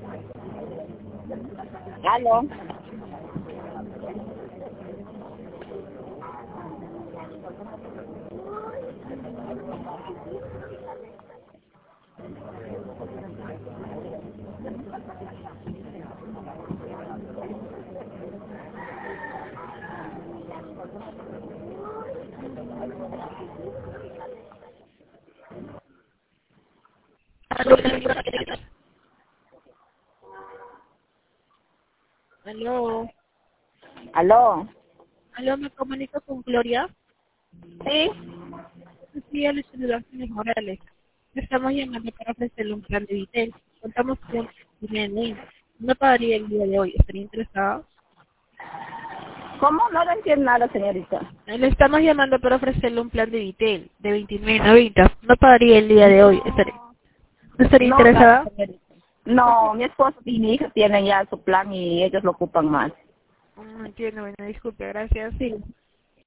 ¿Aló? Aló, ¿Aló? aló, me comunico con Gloria. ¿Sí? Sí, les saluda señor Morales. Le estamos llamando para ofrecerle un plan de Vitel. Contamos con DNI. No pagaría el día de hoy. ¿Estaría interesado? ¿Cómo? No lo entiendo nada, señorita. Le estamos llamando para ofrecerle un plan de Vitel de 29.90. No pagaría el día de hoy. ¿Estaría No, gracias, interesada? señorita. ¿Por qué? No, mi esposo y mi hija tienen ya su plan y ellos lo ocupan más. Entiendo, bueno, disculpe, gracias. Sí.